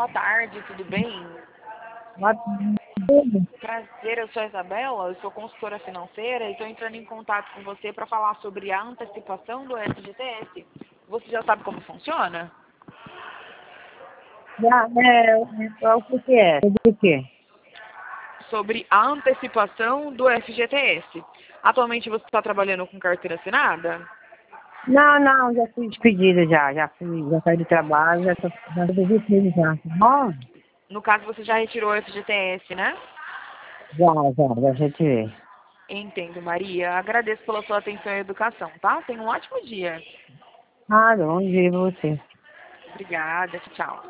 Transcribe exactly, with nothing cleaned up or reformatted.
boa tarde, tudo bem? Boa tarde. Prazer, eu sou a Isabela, eu sou consultora financeira e estou entrando em contato com você para falar sobre a antecipação do F G T S. Você já sabe como funciona? Já, é, é, o que que é? Sobre o quê? Sobre a antecipação do F G T S. Atualmente você está trabalhando com carteira assinada? Não, não, já fui despedida já, já fui, já saí do trabalho, já tô, já tô despedida já, tá bom? No caso, você já retirou o F G T S, né? Já, já, já a gente vê. Entendo, Maria. Agradeço pela sua atenção e educação, tá? Tenha um ótimo dia. Ah, bom dia pra você. Obrigada, tchau.